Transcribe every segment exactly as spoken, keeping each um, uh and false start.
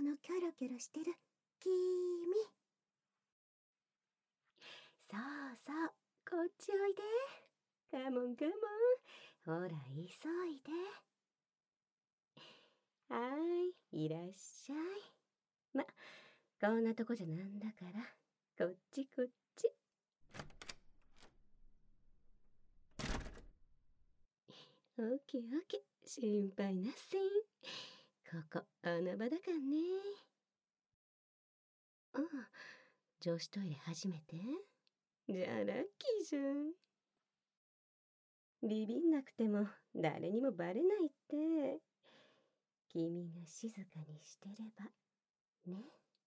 のキョロキョロしてる君。そうそう、こっちおいで。カモンカモン、ほら急いで。はーい、いらっしゃい。ま、こんなとこじゃなんだから、こっちこっち。オッケーオッケー、心配なしん。ここ穴場だかんね。ああ、女子トイレ初めて？じゃあラッキーじゃん。ビビんなくても誰にもバレないって。君が静かにしてればね。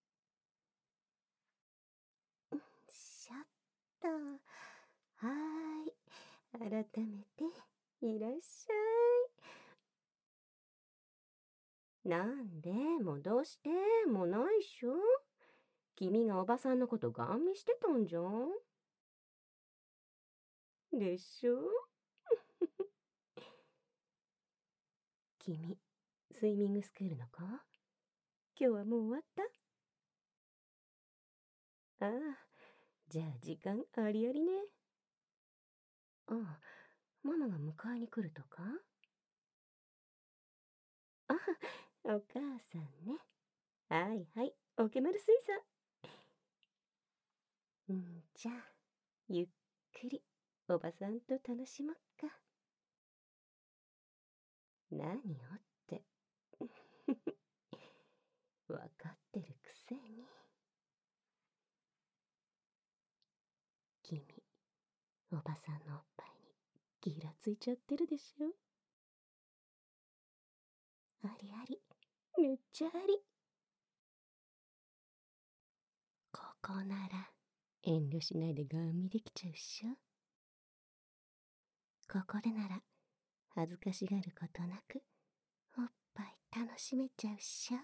しょっと。はーい、改めていらっしゃい。なんで？もうどうして？もうないっしょ。君がおばさんのことガン見してたんじゃん。でしょ君、スイミングスクールの子？今日はもう終わった？ああ、じゃあ時間ありありね。ああ、ママが迎えに来るとか？あ、お母さんね。はいはい、おけまる水産。んじゃあ、ゆっくりおばさんと楽しもっか。何をって。わかってるくせに。君、おばさんのおっぱいにギラついちゃってるでしょ。ありあり、めっちゃあり。ここなら遠慮しないでガン見できちゃうっしょ。ここでなら恥ずかしがることなくおっぱい楽しめちゃうっしょ。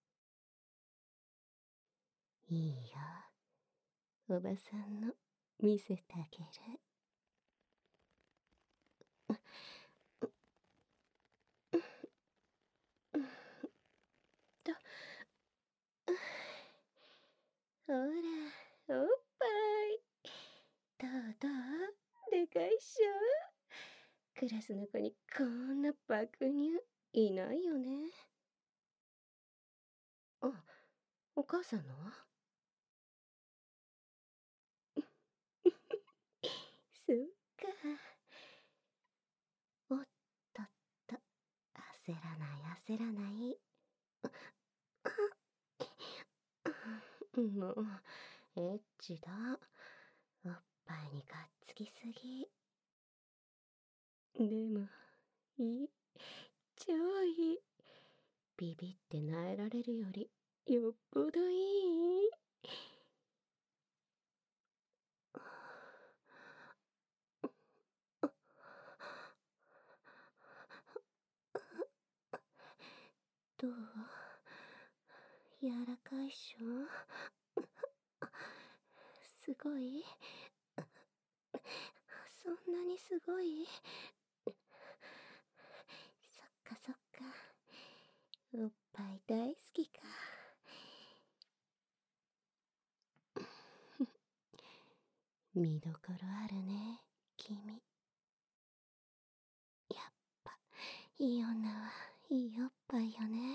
いいよ、おばさんの見せてあげる。と、ほら、おっぱい。どうどう？でかいっしょ。クラスの子にこんな爆乳いないよね。あ、お母さんのは？そっか。おっとっと、焦らない焦らない。もう、エッチだ。おっぱいにがっつきすぎ。でも、いい。超いい。ビビって萎えられるより、よっぽどいい。どう？柔らかいっしょ？すごい？そんなにすごい？そっかそっか。おっぱい大好きか。見どころあるね、君。やっぱ、いい女はいいおっぱいよね。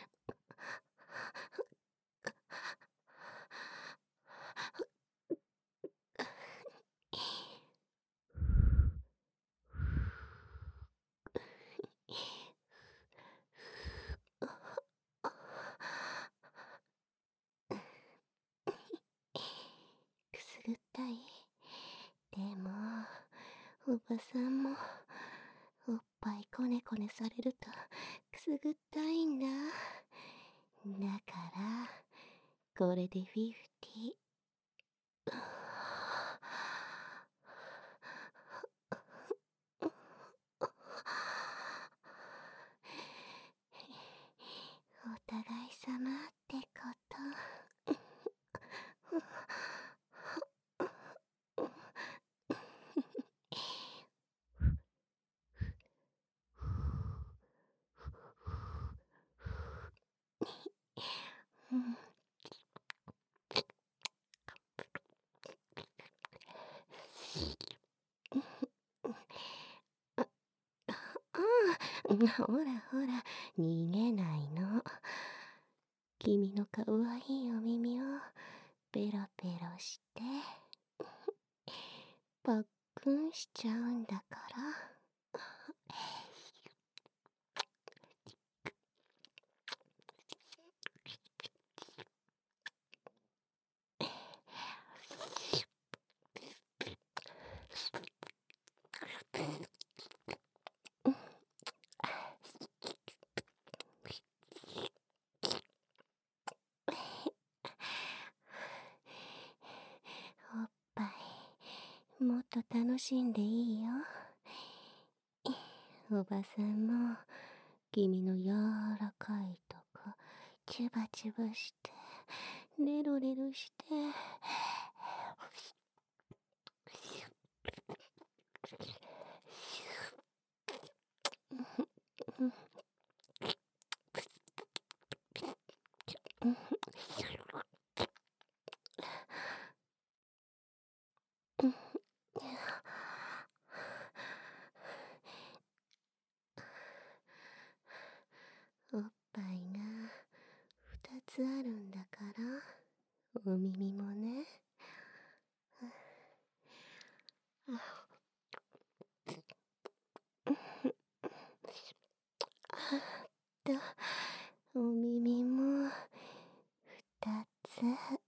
くすぐったい？でも、おばさんも、おっぱいこねこねされると、くすぐったいんだ。だから、これでフィフティー。お互いさまってこと。 ほらほら、逃げないの。君のかわいいお耳をペロペロしてパックンしちゃうんだから。おっぱいもっと楽しんでいいよ。おばさんも君の柔らかいとこチュバチュバしてレロレロしておっぱいが二つあるんだからお耳もね。とお耳も二つ。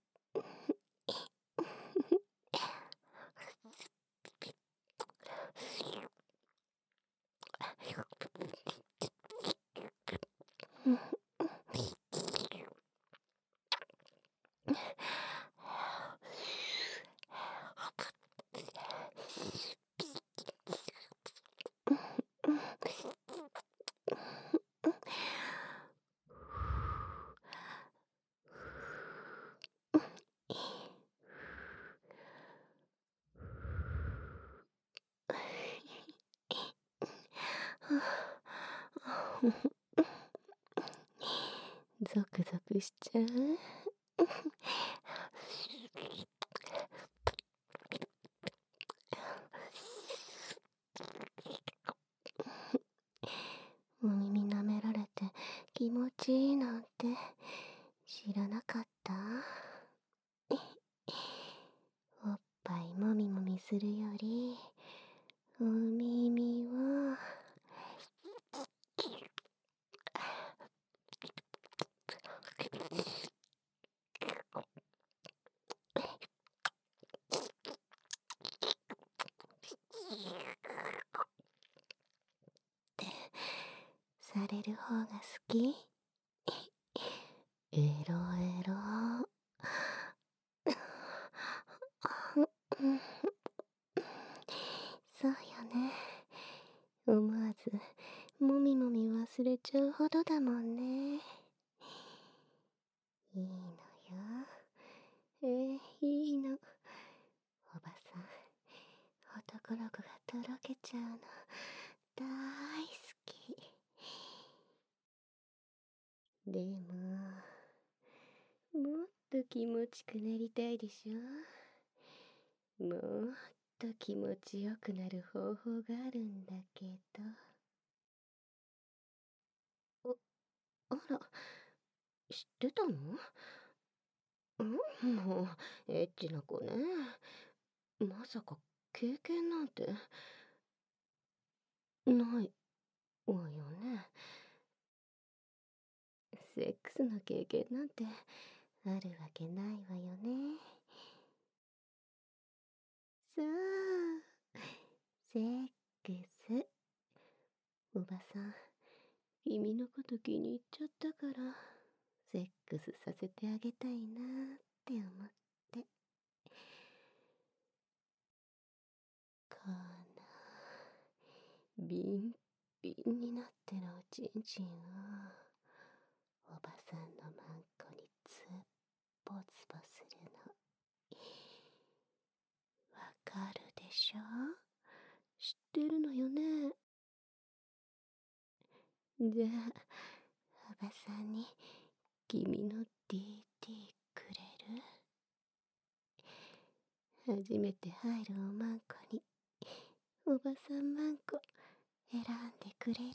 ゾクゾクしちゃう。お耳舐められて気持ちいいなんて知らなかった。おっぱいもみもみするよりお耳をってされる方が好き。エロエロそうよね。思わずもみもみ忘れちゃうほどだもんね。いいのよ。えー、いいの。おばさん、男の子がとろけちゃうの大好き。でももっと気持ちくなりたいでしょ。もっと気持ちよくなる方法があるんだけど。あら、知ってたの？うん、もうエッチな子ね。まさか経験なんてないわよね。セックスの経験なんてあるわけないわよね。そう、セックス。おばさん、君のこと気に入っちゃったから、セックスさせてあげたいなって思って。このビンビンになってるおちんちんをおばさんのマンコにつっぽつぽするの。わかるでしょ？知ってるのよね。じゃあおばさんに君のディーディー くれる？初めて入るおまんこにおばさんまんこ選んでくれる？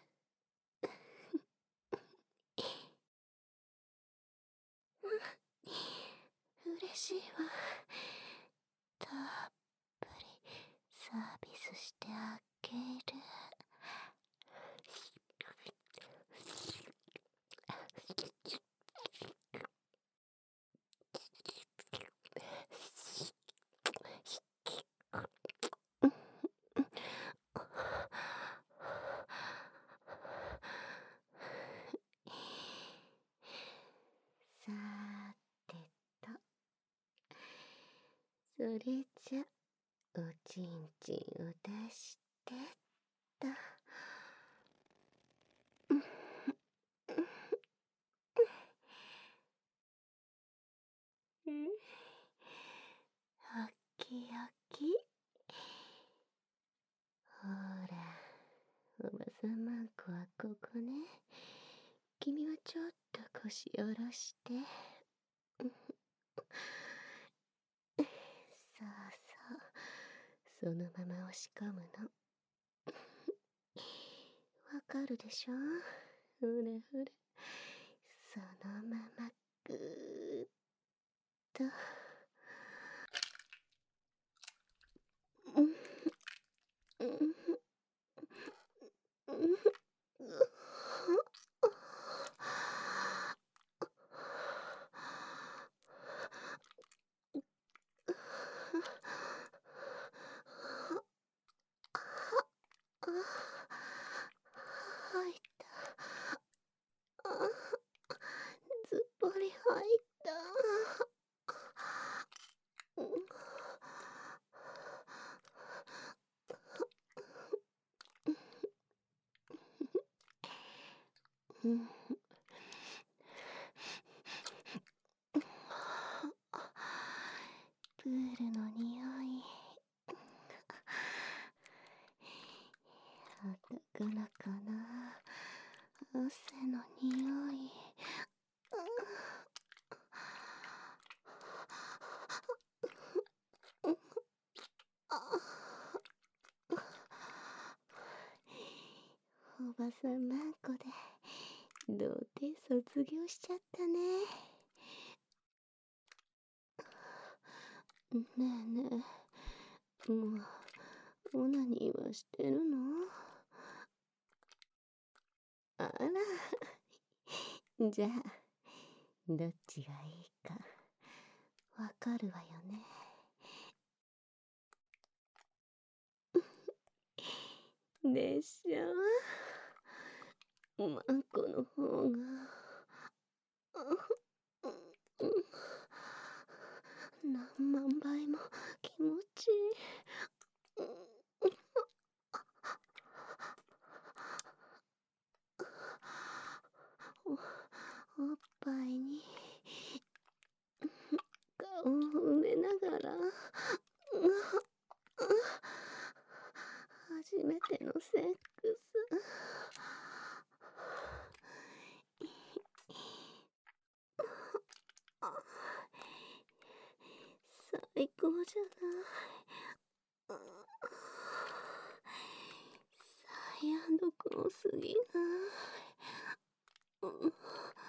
嬉しいわ。たっぷりサービスしてあげる。さーてと、それじゃおちんちんを出してと。うん、おっきいおっきい。ほら、おばさんまんこはここね。君はちょっと腰下ろして。そうそう、そのまま押し込むの。わかるでしょ？ほらほら、そのままぐーっと。うんうんうん入った。ずっぽり入った。うん、プールの匂い。男の子の汗の匂い。おばさんまんこで童貞卒業しちゃったね。ねえねえ、もうオナニーはしてるの？あら、じゃあどっちがいいかわかるわよね。でしょ？マンコの方が何万倍も気持ちいい。お, おっぱいに顔を埋めながら初めてのセックス。最高じゃない。サイアンドクロすぎない？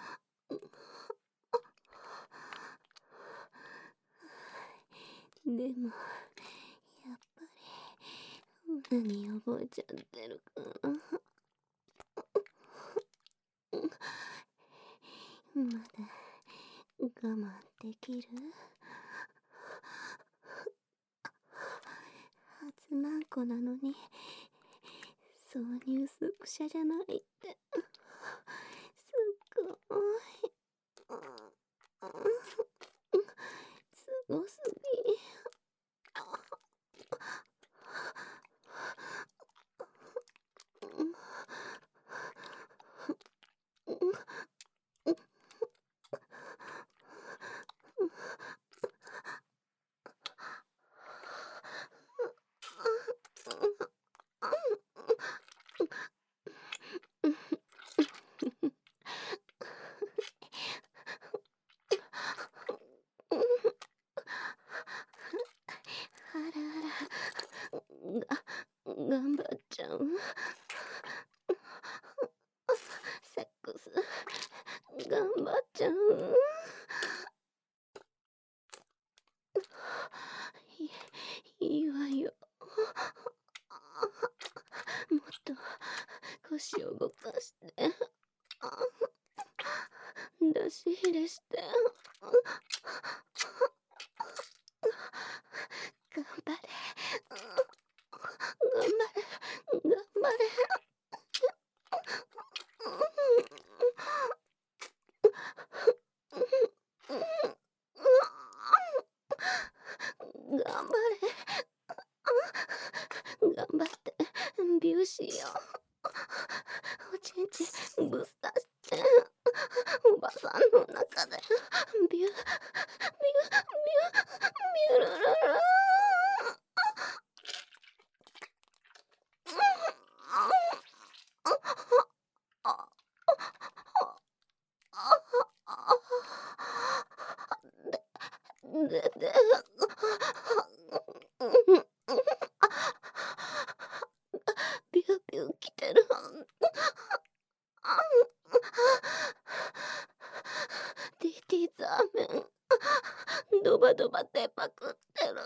でもやっぱり何覚えちゃってるかな。まだ我慢できる？初マンコなのに挿入スクシャじゃないってすごい。すごすぎ。 頑張っちゃう。セックス頑張っちゃう。いいいわよ。もっと腰を動かして、出し入れして、頑張れ、頑張れ、頑張れ。頑張れ。頑張ってビューしよう。おちんちんぶっ刺しておばさんの中でビュービュービュービュールルルでででビュービュー来てる。ティティザーメンドバドバ出まくってる。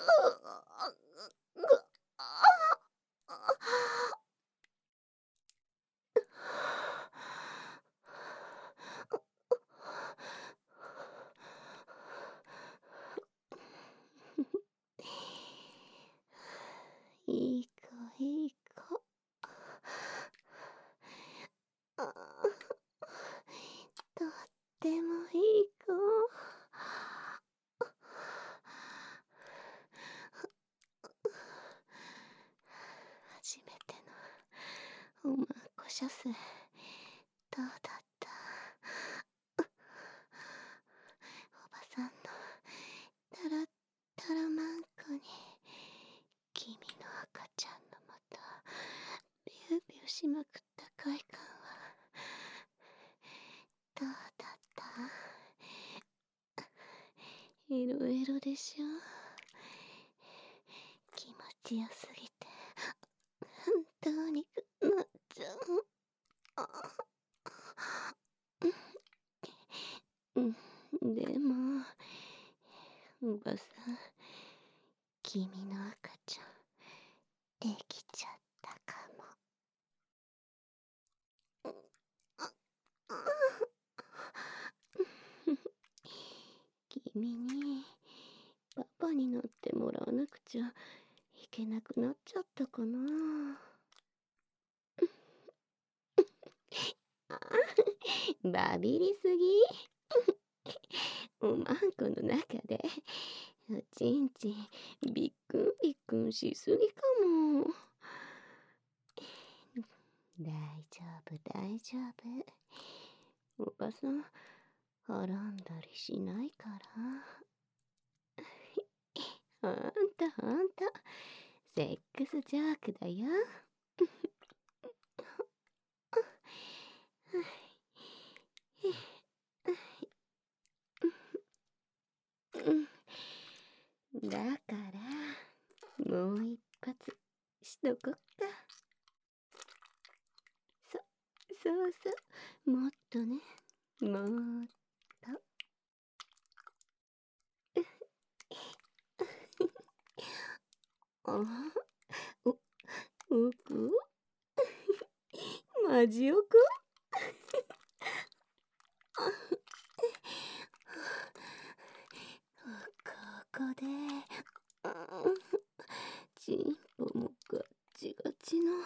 いい子いい子。あとってもいい子。初めてのおまんこ射精どうだった？おばさんのタラッタラマンコに君の赤ちゃんのまたビュービューしまくった快感はどうだった？いろいろでしょ。気持ちよすぎて本当になっちゃう。でもおばさん、君の赤ちゃんできちゃったかも。君にパパになってもらわなくちゃいけなくなっちゃったかな。バビりすぎ。おまんこの中でおちんちんびっくんびっくんしすぎかも。大丈夫大丈夫。おばさんはらんだりしないから。あんたあんたセックスジャークだよ。だからもう一発しとこっか。そそうそうもっとねもっと。あおおくマジおくここでチンポもガッチガチの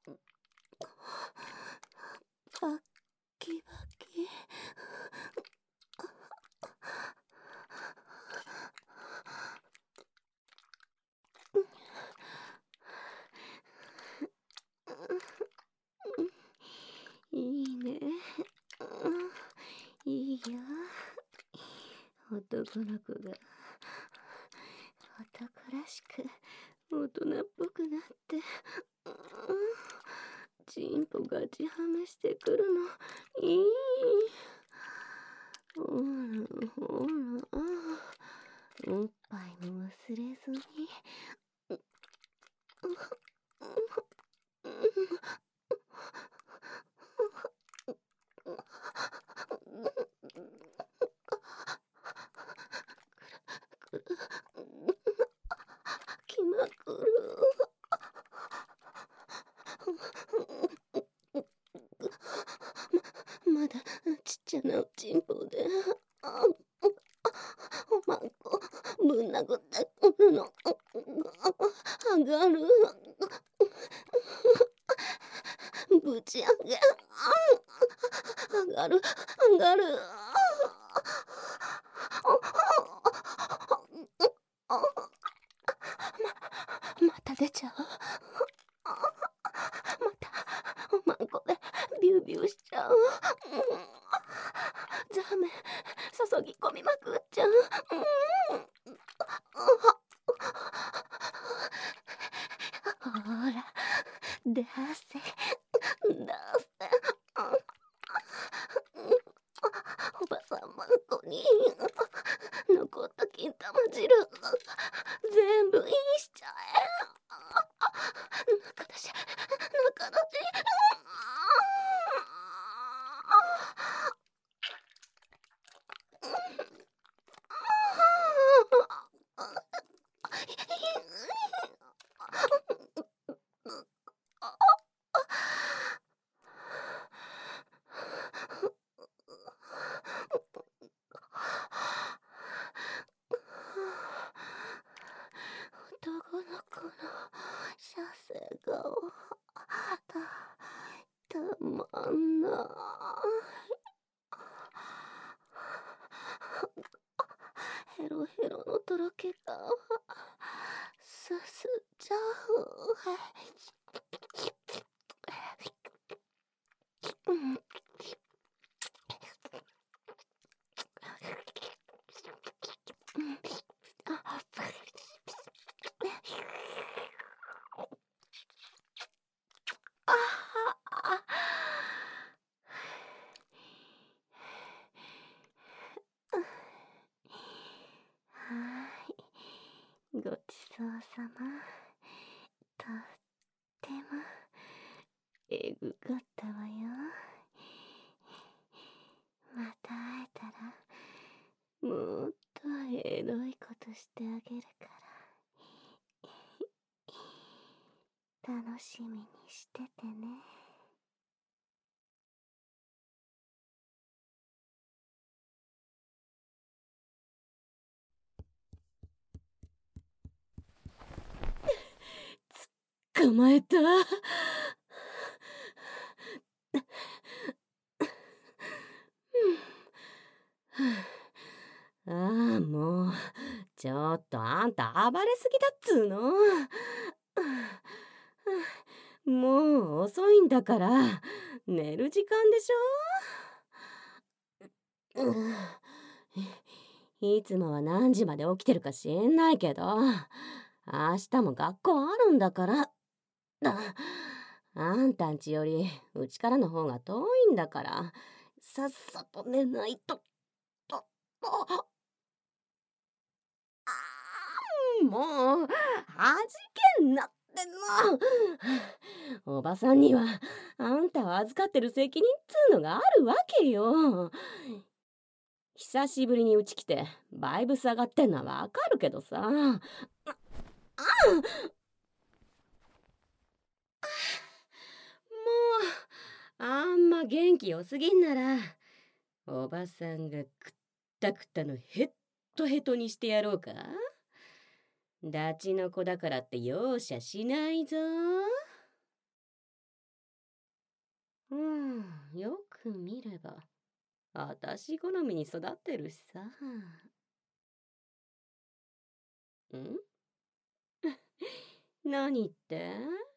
バッキバキ。いいね。いいよ。男の子が男らしく大人っぽくなって、チンポガチハメしてくるのいい。ほらほらおっぱいも忘れずに。 のチンポで、あおまんこぶん殴ってくるの。上がる。ぶち上げ。上がる、上がる。ま、また出ちゃう。また、おまんこでビュービューしちゃう。ザーメン注ぎ込みまくっちゃう。ほら、出せ、出せ。おばさんまんこに残った金玉汁全部インしちゃえ。中出し、中出し。男の子の射精がた、たまんない。ヘロヘロのとろけがすすっちゃう。うんごちそうさま。とってもえぐかったわよ。また会えたらもっとエロいことしてあげるから楽しみにしててね。捕まえた。ああ、もう、ちょっとあんた暴れすぎだっつーの。もう遅いんだから、寝る時間でしょ。いつもは何時まで起きてるか知んないけど、明日も学校あるんだから。あんたんちよりうちからの方が遠いんだから、さっさと寝ないと。ととあーもう、はじけんなっての。おばさんにはあんたを預かってる責任っつうのがあるわけよ。久しぶりにうち来てバイブス上がってんのはわかるけどさ。あもうあんま元気よすぎんならおばさんがくったくったのヘッドヘトにしてやろうか。ダチの子だからって容赦しないぞ。うん、よく見ればあたし好みに育ってるしさ。ん何って？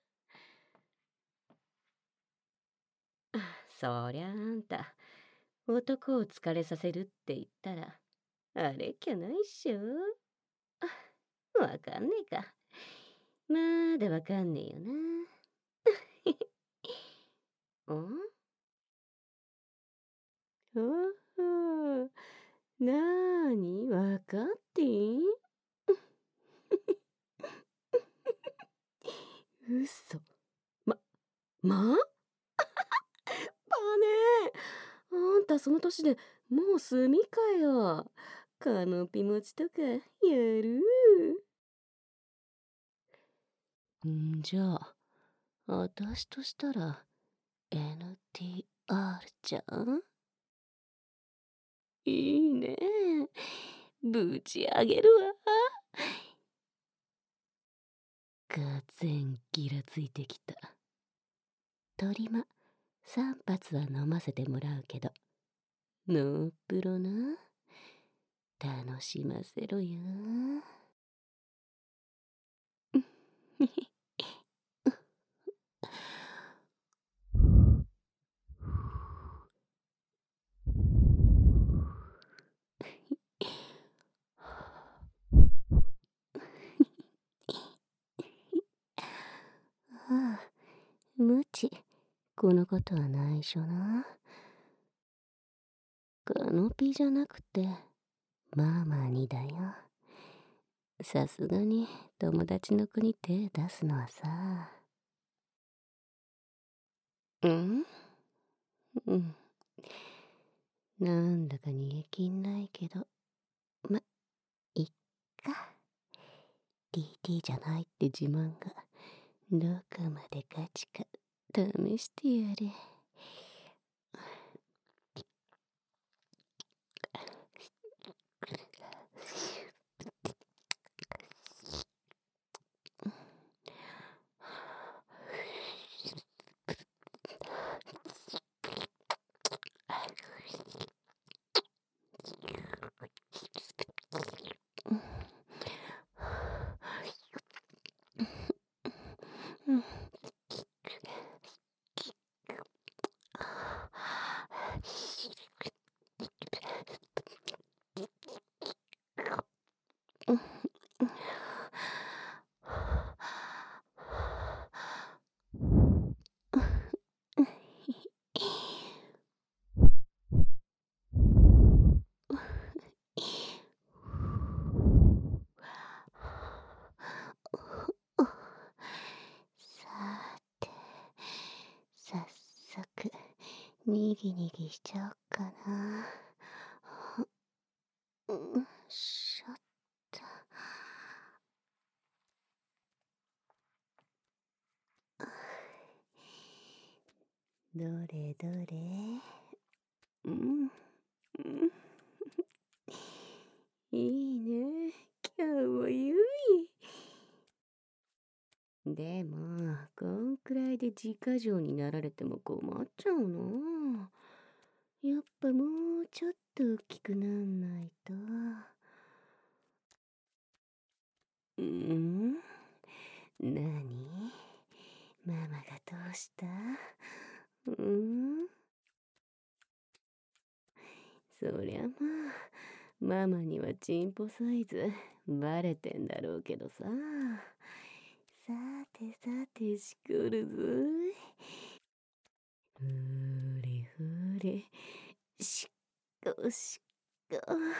そりゃあんた男を疲れさせるって言ったらあれっきゃないっしょ。わかんねえか。まだわかんねえよな。んおほなーにわかってん嘘。ま、まバネあんたその年でもう済みかよ。カノピ持ちとかやるんじゃあ、あたしとしたら エヌティーアール じゃんいいね。ぶち上げるわ。がぜんギラついてきた。鳥間、三発は飲ませてもらうけど、ノープロな。楽しませろよ。ああ、無知。このことは内緒な。カノピじゃなくて、ママにだよ。さすがに友達の子に手出すのはさ。うんうん。なんだか逃げきんないけど、ま、いっか。ティーティー じゃないって自慢が、どこまでガチか試してやれ。さて、早速、にぎにぎしちゃおっかな。うん、しょっと。どれどれ。うん、うん。いいね。今日もゆい。でも、こんくらいで自家錠になられても困っちゃうな。やっぱもうちょっと大きくなんないと。うん？なに？ママがどうした？うん？そりゃまあ、ママにはチンポサイズバレてんだろうけどさ。さてさてしこるぞい。ふりふり、しこしこ。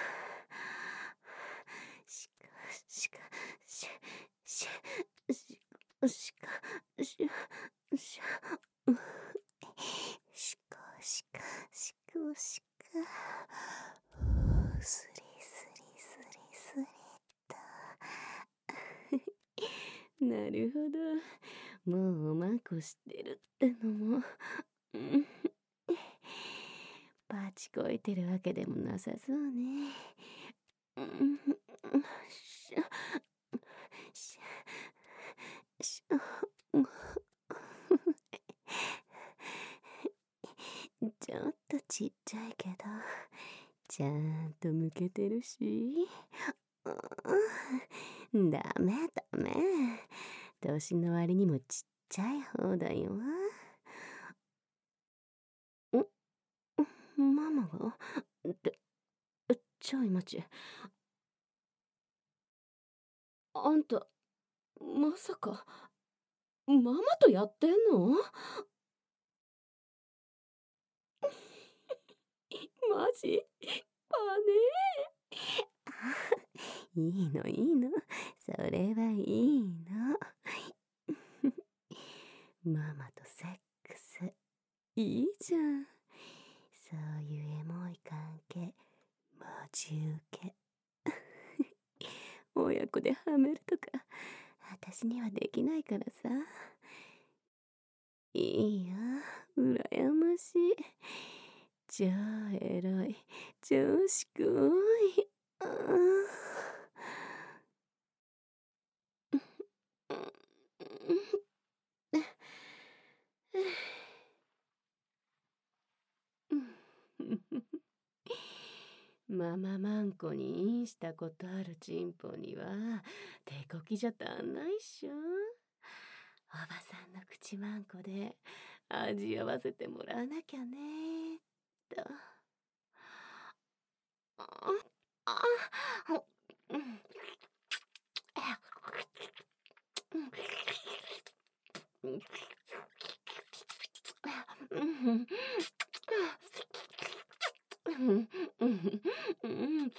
しかしかしししこしかしししこしかしこしか。スリスリスリスリと。なるほど。もうおまんこしてるってのも。パチこいてるわけでもなさそうね。しゃしゃしゃちょっとちっちゃいけど、ちゃんとむけてるし。ダメダメ。年の割にもちっちゃい方だよ。んママがって、ちょい待ち。あんた、まさか、ママとやってんの？マジ？パネー。いいのいいの。それはいいの。ママとセックス、いいじゃん。そういうエモい関係、マジ受け。親子ではめるとか、私にはできないからさ。いいよ、羨ましい。 超エロい、超しくい。あマママンコにインしたことあるチンポには手こきじゃ足んないっしょ。おばさんの口マンコで味合わせてもらわなきゃねーと。ああうんうんうんうん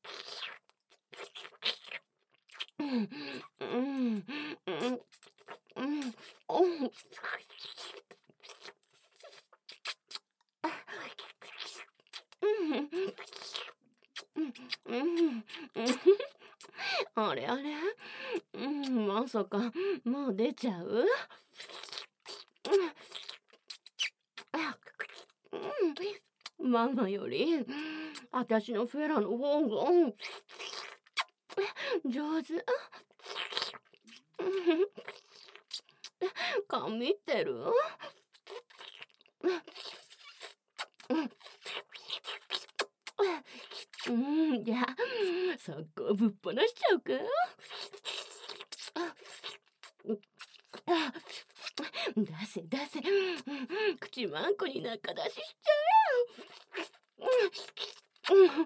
あれあれ、うん、まさかもう出ちゃう？うん、ママより私のフェラの方が上手。髪ってる？うん、じゃあ速攻ぶっ放しちゃうか？出せ出せ、口まんこに仲出ししちゃう。うん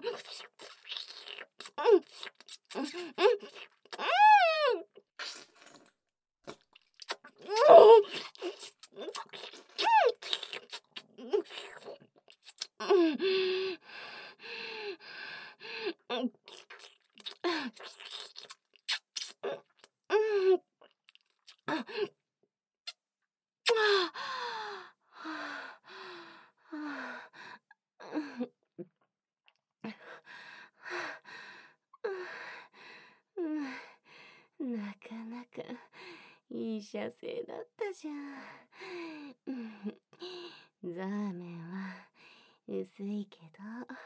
なかなかいい射精だったじゃん。ザーメンは薄いけど、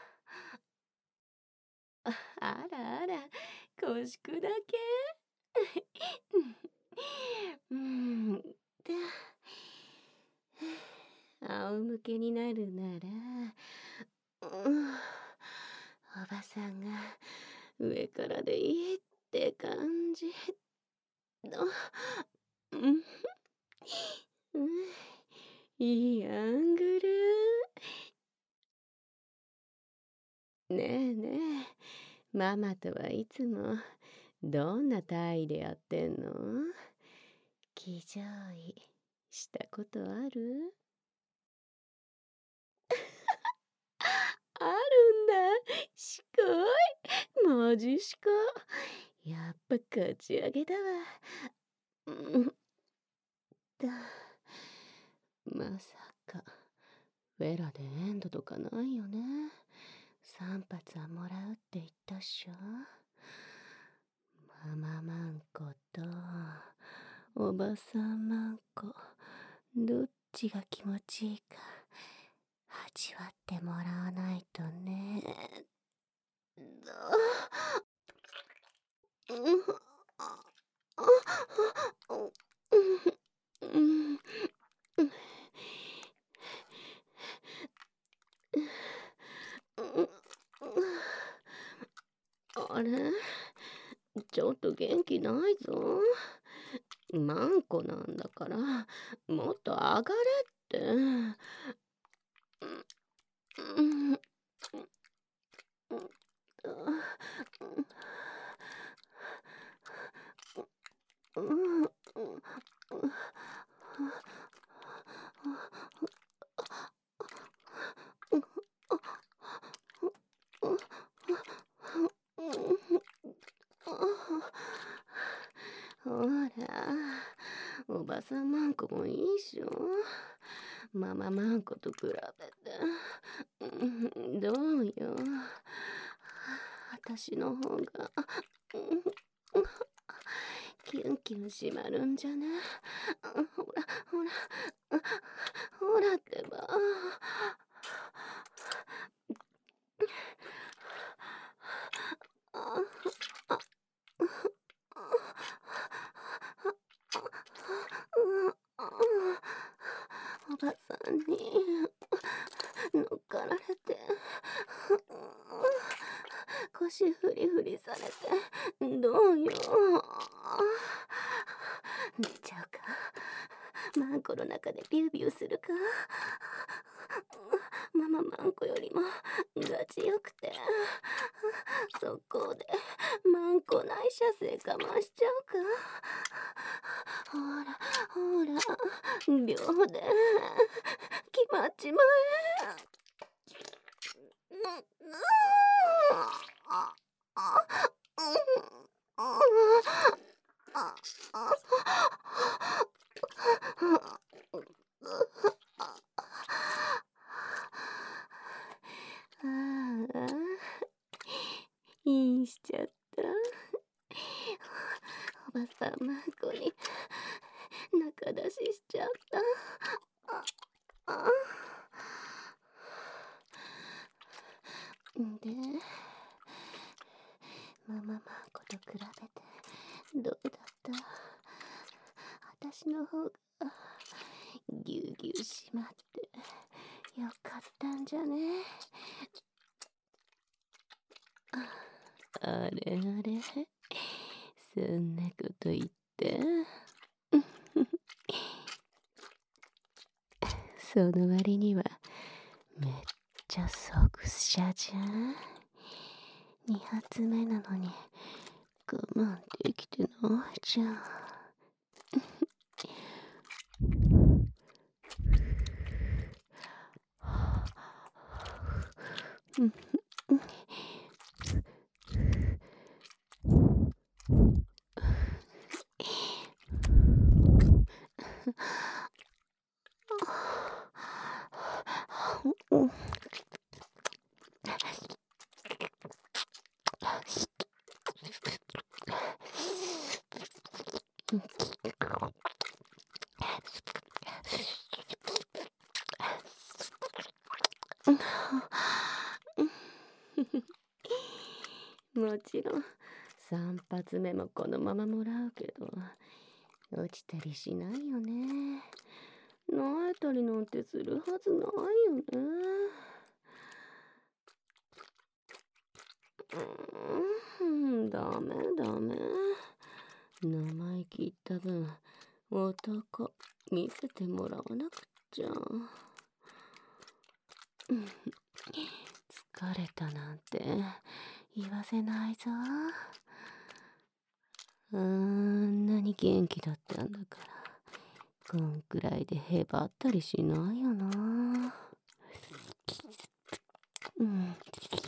あらあら、こしくだけ。うん、で、仰向けになるなら、うん、おばさんが上からでいいって感じの、うん、うん、いいアングル。ねえねえ、ママとはいつもどんな体位でやってんの？騎乗位したことある？あるんだ。しこい。マジしこ。やっぱ勝ち上げだわ。うんだ。まさか、フェラでエンドとかないよね。三発はもらうって言ったっしょ。マママンコとおばさんマンコ、どっちが気持ちいいか味わってもらわないとね。あれ？ちょっと元気ないぞ。マンコなんだからもっと上がれって。ほら、おばさんマンコもいいっしょ。マママンコと比べて。どうよ。私の方がキュンキュンしまるんじゃね？ほらほらほらってば。 さんに乗っかられて腰フリフリされてどうよ。寝ちゃうか。マンコの中でビュービューするか。マママンコよりもガチよくて、そこでマンコ内射精かましちゃうか。ほらほら秒で決まっちまえ。インしちゃった。おばさんマンコに中出ししちゃった。ああでマママンコと比べてどうだった？私の方がぎゅうぎゅうしまってよかったんじゃね？あれあれ、そんなこと言ってその割にはめっちゃ即射じゃん。二発目なのに我慢できてないじゃん。もちろん三発目もこのままもらうけど、落ちたりしないよね。泣いたりなんてするはずないよね。うん、ダメダメ。生意気言った分、男見せてもらわなくちゃ。疲れたなんて言わせないぞ。あんなに元気だったんだから、こんくらいでへばったりしないよな。うん。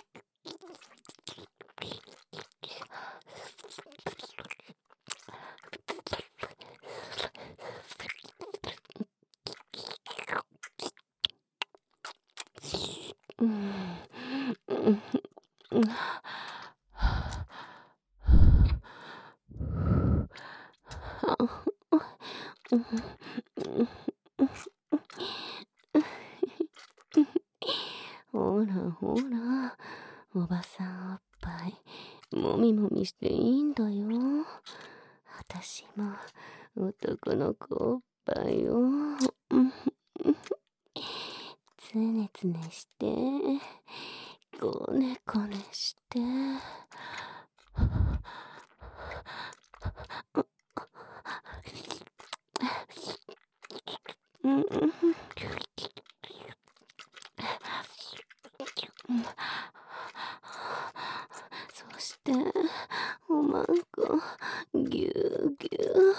ほらほら、おばさんおっぱいもみもみしていいんだよ。私も男の子おっぱいをつねつねしてこねこねしてうんそしておまんこぎゅうぎゅう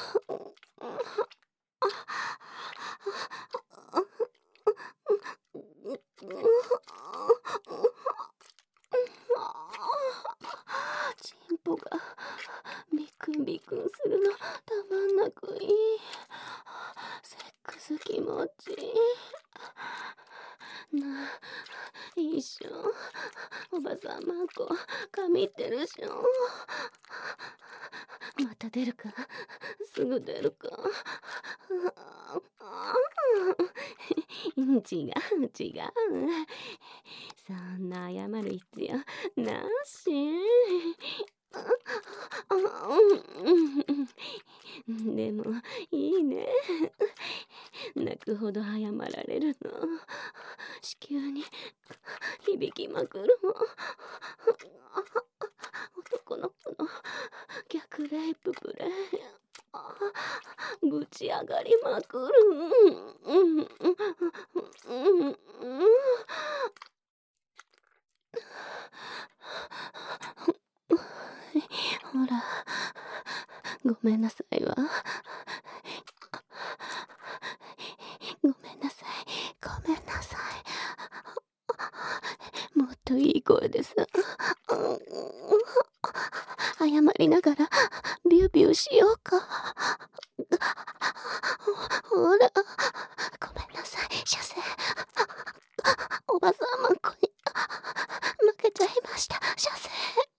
チンポがビクンビクンするのたまんなくいい。セックス気持ちいいなあ。いいっしょ。おばさんマンコ髪ってるしょ。また出るか、すぐ出るか。違う違う、そんな謝る必要なし。 でもいいね。泣くほど謝られるの。子宮に響きまくるもん。男の子の逆レイププレイ。ぶち上がりまくる。うんうんうんうん。ほら、ごめんなさいわ。ごめんなさい、ごめんなさい。もっといい声です。謝りながらビュービューしようか。ほら、ごめんなさい、射精。おばさんまんこに負けちゃいました、射精。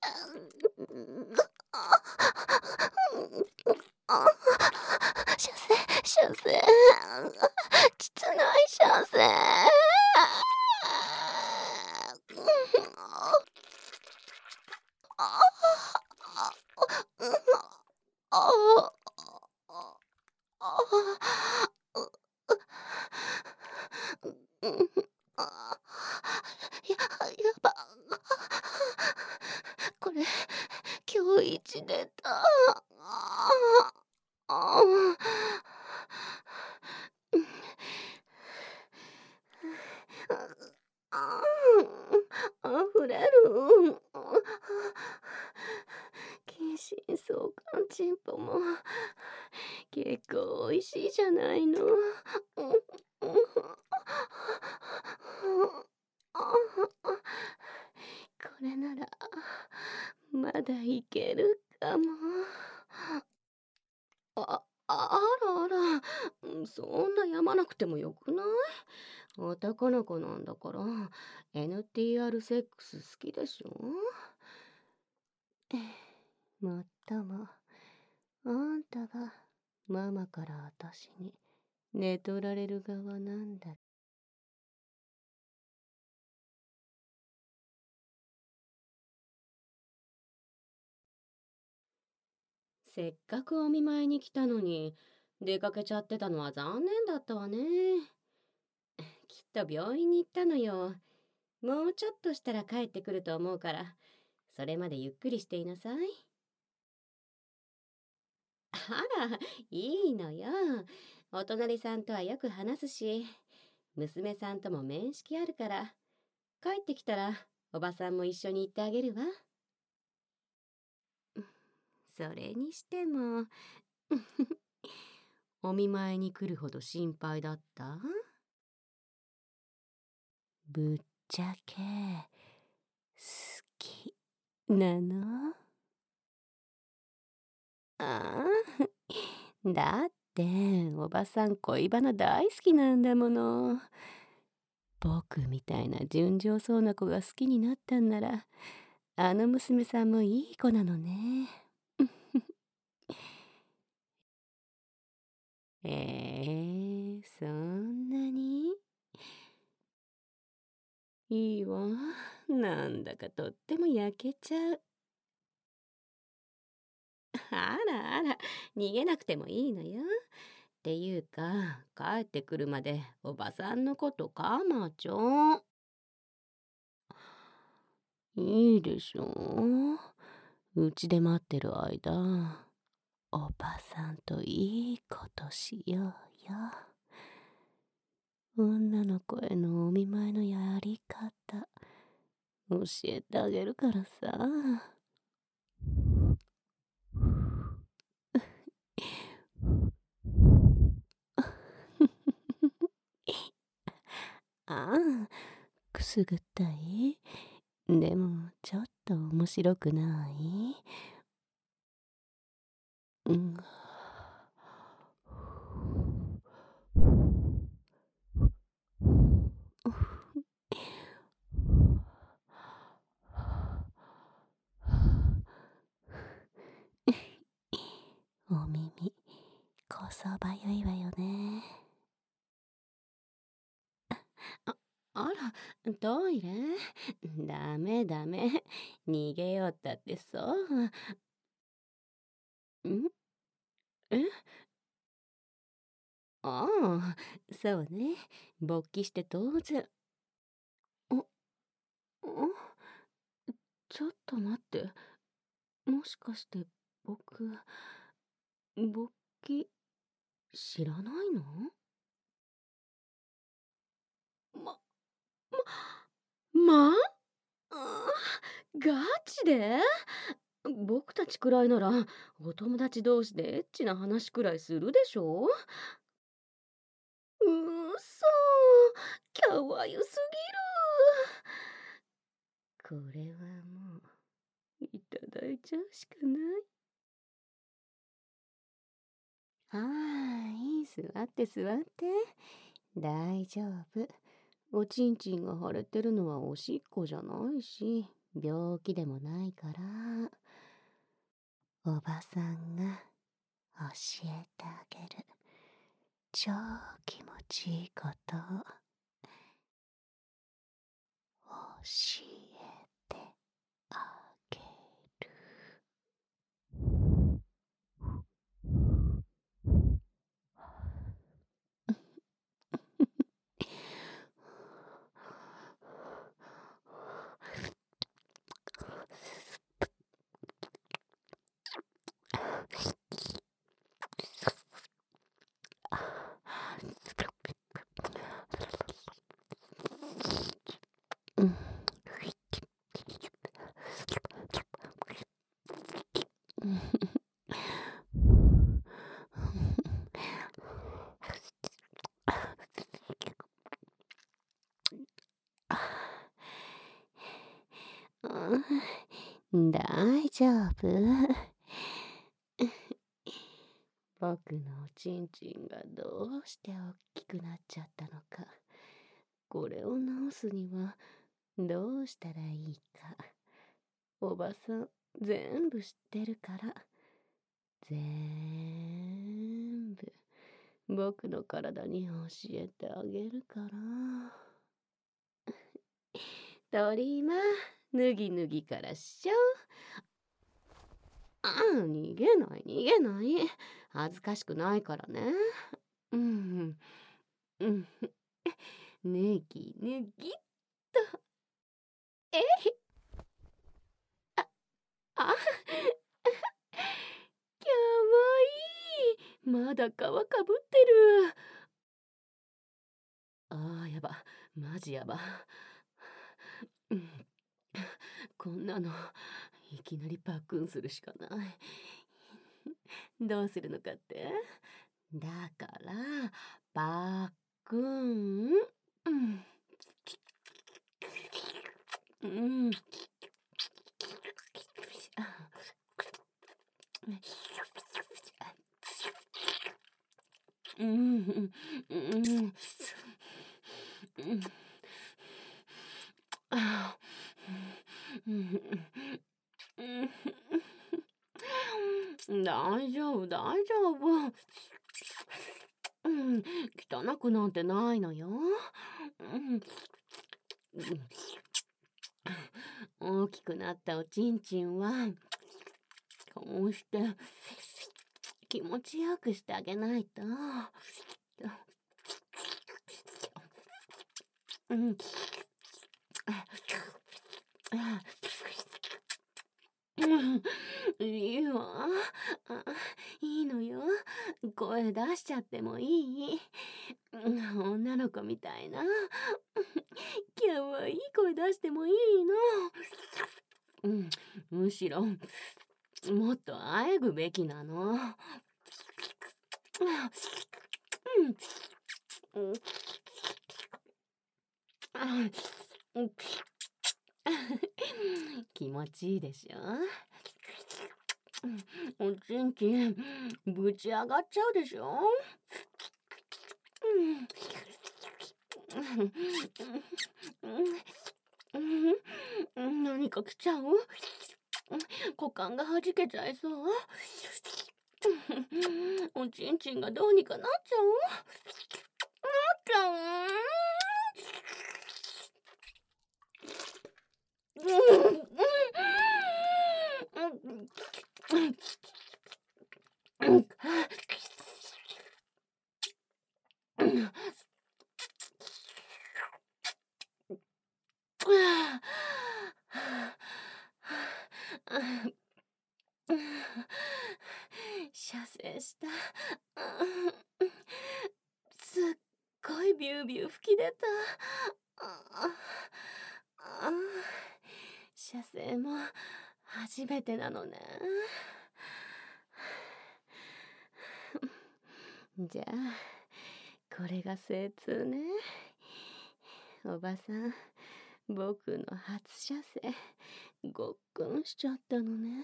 射精、射精。膣内射精。や、やば。これ、今日一出た。あふれる。近親相関チンポも結構おいしいじゃないの。これならまだいけるかも。あ、あらあら、そんなやまなくてもよくない？男の子なんだから エヌティーアール セックス好きでしょ。もっともあんたがママから私に寝取られる側なんだ。せっかくお見舞いに来たのに出かけちゃってたのは残念だったわね。きっと病院に行ったのよ。もうちょっとしたら帰ってくると思うから、それまでゆっくりしていなさい。あら、いいのよ。お隣さんとはよく話すし、娘さんとも面識あるから、帰ってきたらおばさんも一緒に行ってあげるわ。それにしてもお見舞いに来るほど心配だった？ぶっちゃけ好きなの？ああ、だっておばさん恋バナ大好きなんだもの。僕みたいな純情そうな子が好きになったんなら、あの娘さんもいい子なのね。えー、そんなにいいわ。なんだかとっても焼けちゃう。あらあら、逃げなくてもいいのよ。っていうか、帰ってくるまでおばさんのことかまちょん。いいでしょう。うちで待ってる間、おばさんといいことしようよ。女の子へのお見舞いのやり方、教えてあげるからさ。ああ、くすぐったい？でも、ちょっと面白くない？うん。お耳、こそばゆいわよね。あ、あら、トイレ？ダメダメ。逃げようったってそう。ん？ えああ、そうね。勃起して当然。あ、あ、ちょっと待って。もしかして僕、勃起知らないの？ま、ま、まあーガチで？僕たちくらいなら、お友達同士でエッチな話くらいするでしょ？うそ、かわゆすぎる。これはもう、いただいちゃうしかない。はーい、座って座って。大丈夫。おちんちんが腫れてるのはおしっこじゃないし、病気でもないから。おばさんが教えてあげる。超気持ちいいことを教えてあげる。うん大丈夫。僕のおちんちんがどうして大きくなっちゃったのか、これを直すにはどうしたらいいか、おばさん全部知ってるから、全部僕の体に教えてあげるから。トリマ、脱ぎ脱ぎからっしょ。ああ、逃げない逃げない。恥ずかしくないからね。うん、うん。脱ぎ脱ぎっと。えあ、あ、かわいい。まだ皮かぶってる。ああ、やば。マジやば。うん、こんなの、いきなりパックンするしかない。どうするのかって？だから、パックン。うん。うん。うん。うん。あ大丈夫、大丈夫。うん、汚くなんてないのよ。うん大きくなったおちんちんは、こうして気持ちよくしてあげないと。うん。いいわ。いいのよ。声出しちゃってもいい。女の子みたいな。かわいい声出してもいいの。うん、むしろ、もっとあえぐべきなの。うん。うん気持ちいいでしょ？おちんちんぶち上がっちゃうでしょ？何か来ちゃう？股間がはじけちゃいそう。おちんちんがどうにかなっちゃう？なっちゃう？ ああ、射精も初めてなのね。じゃあこれが精通ね。おばさん、僕の初射精ごっくんしちゃったのね。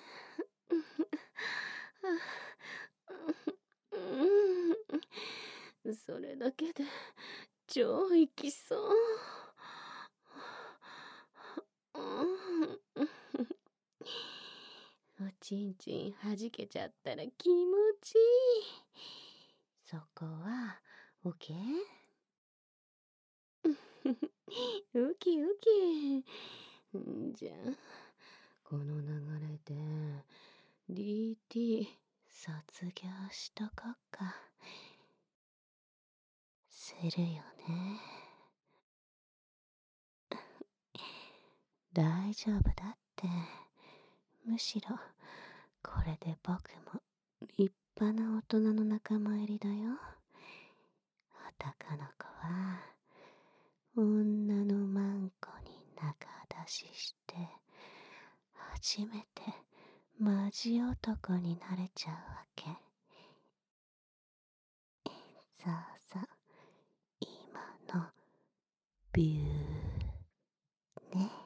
それだけで超いきそう。おちんちんはじけちゃったら気持ちいい。そこはオッケー？ウキウキ。じゃあこの流れで ディーティー 卒業しとこっか。するよね。大丈夫だって。むしろこれで僕も立派な大人の仲間入りだよ。男の子は女のマンコに仲出しして初めてマジ男になれちゃうわけ。そうそう、今のビューね。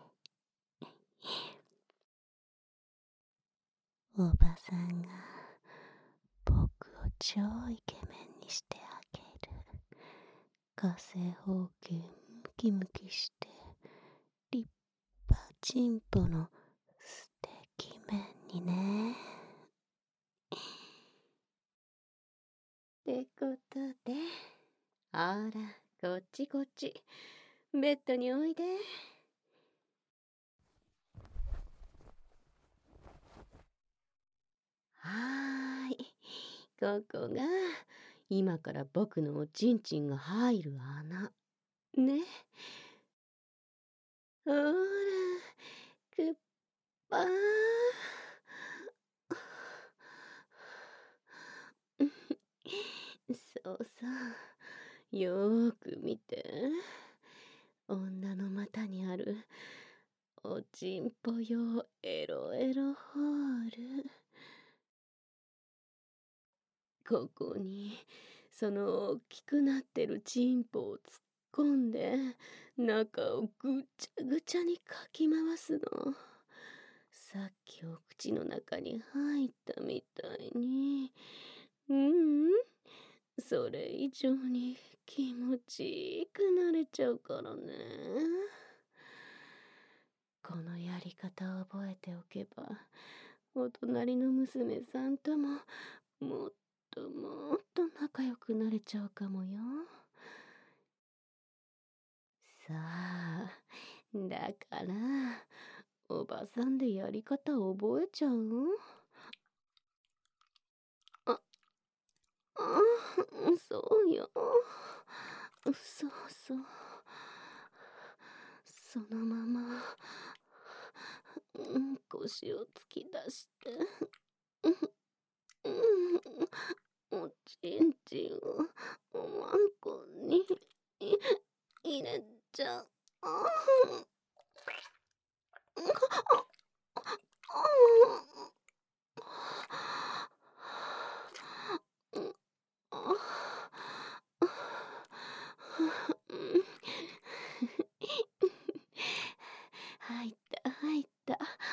おばさんが僕を超イケメンにしてあげる。火星方形ムキムキして立派チンポの素敵面にね。ってことで、ほらこっちこっち、ベッドにおいで。はーい、ここが今から僕のおちんちんが入る穴ね。ほらくっぱー。そうそう、よーく見て。女の股にあるおちんぽ用エロエロホール。ここにその大きくなってるチンポを突っ込んで中をぐちゃぐちゃにかき回すの。さっきお口の中に入ったみたいに。うん、それ以上に気持ちいいくなれちゃうからね。このやり方を覚えておけばお隣の娘さんとももっともっと仲良くなれちゃうかもよ。さあ、だからおばさんでやり方覚えちゃう？あ、あ、そうよ。そうそう。そのまま腰を突き出して、おちんちんをおまんこに入れちゃう。入った入った。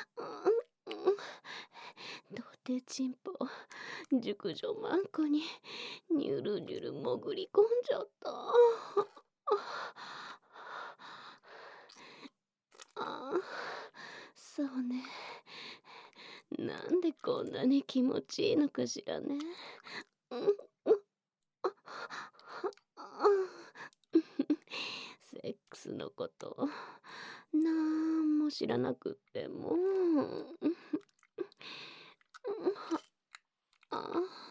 童貞チンポ熟女マンコにニュルニュル潜り込んじゃった。あ、そうね。なんでこんなに気持ちいいのかしらね。セックスのことなんも知らなくっても、あ、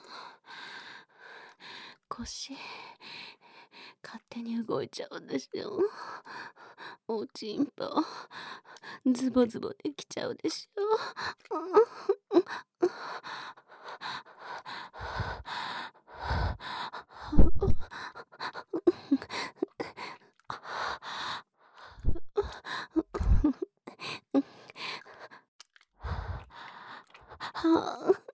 腰勝手に動いちゃうでしょ。おちんぽズボズボできちゃうでしょ。 はあ。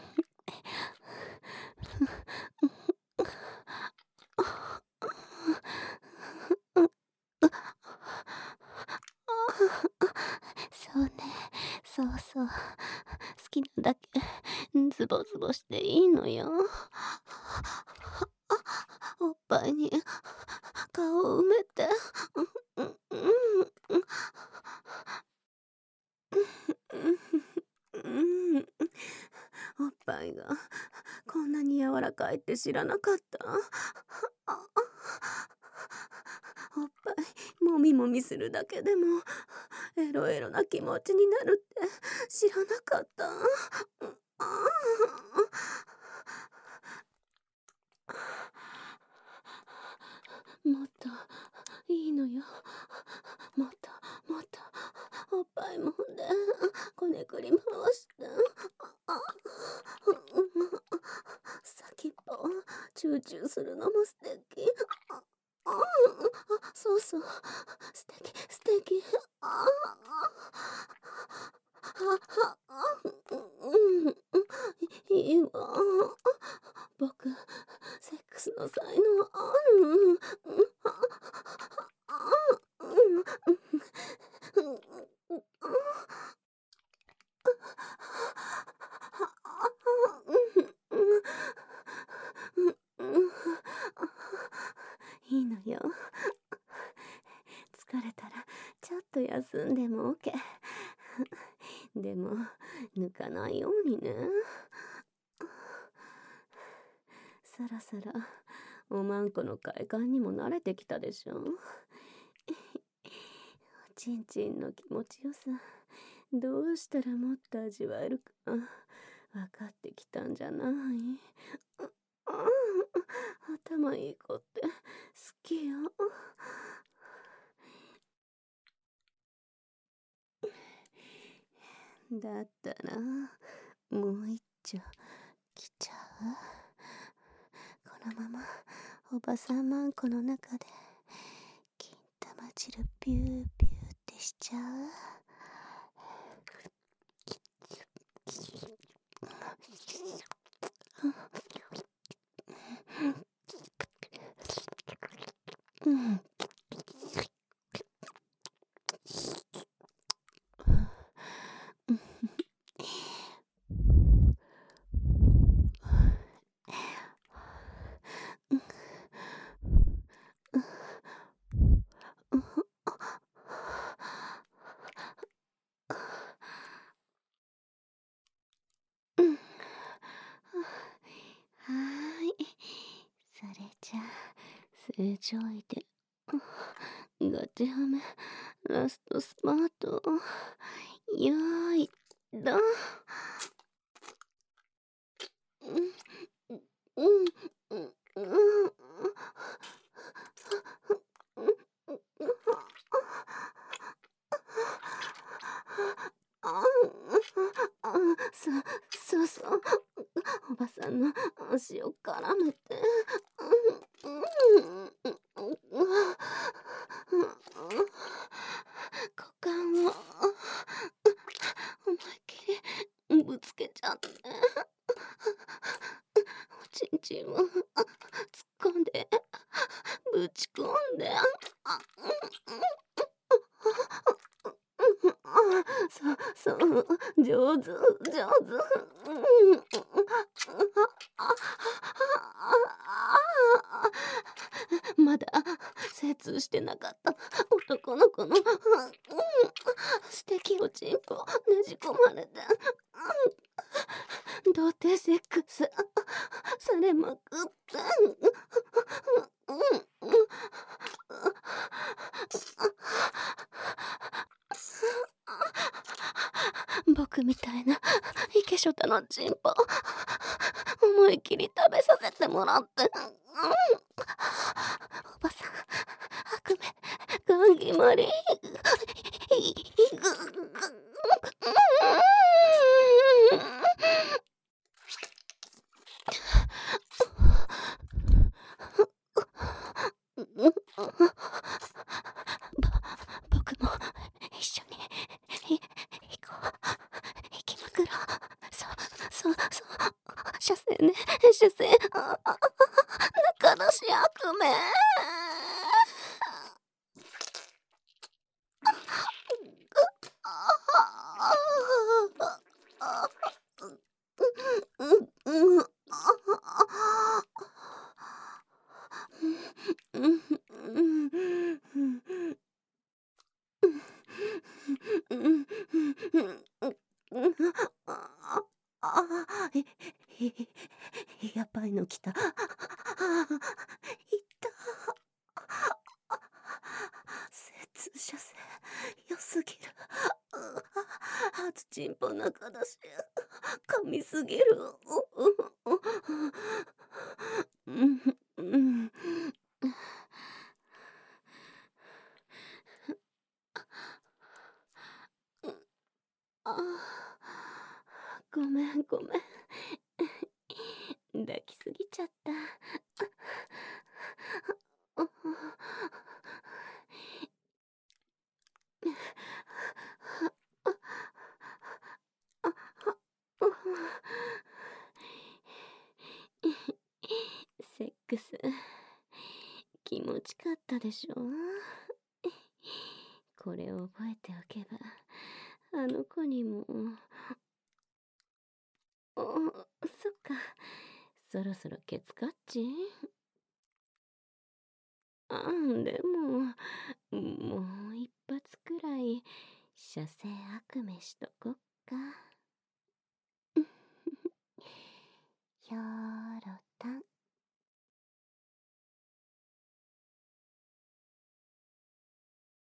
そうね、そうそう。好きなだけズボズボしていいのよ。おっぱいに顔を埋めて。うんうんうんうん。おっぱいがこんなに柔らかいって知らなかった。おっぱいもみもみするだけでもエロエロな気持ちになるって知らなかった。もっといいのよ。もっともっとおっぱいもんでこねくり回して。先っぽチューチューするのも素敵。そうそう、素敵素敵。あいいわ。僕セックスの才能ある。いいのよ。疲れたらちょっと休んでも OK。でも抜かないようにね。そろそろおまんこの快感にも慣れてきたでしょ。おちんちんの気持ちよさどうしたらもっと味わえるか分かってきたんじゃない？頭いい子って好きよ。だったらもう一丁来ちゃう。このままおばさんまんこの中で金玉汁ピューピューってしちゃう。うんはーい。それじゃあ、正常位で、ガチハメ、ラストスパート、よーい、どん。うん、うん、うん、うん。そ、そうそう。おばさんの足を絡めて。股間を思いっきりぶつけちゃって。おちんちんを突っ込んで、ぶち込んで。そう、そう、上手、上手。まだ精通してなかった男の子の素敵おちんぽねじ込まれて、童貞セックスされまくって。僕みたいなイケショタのチンポ思いっきり食べさせてもらって、おばさん悪夢ガン決まり。僕も一緒に行こう。行きまくろう。そう射精。ああ、中出し悪夢。 やばいの来た。いった。接射精良すぎる。初チンポ中だし、噛みすぎる。あ、ごめんごめん。抱きすぎちゃった。セックス気持ちかったでしょ。これを覚えておけばあの子にも。あ、そっか、そろそろケツカッチ。あ、でももう一発くらい射精悪夢しとこっか。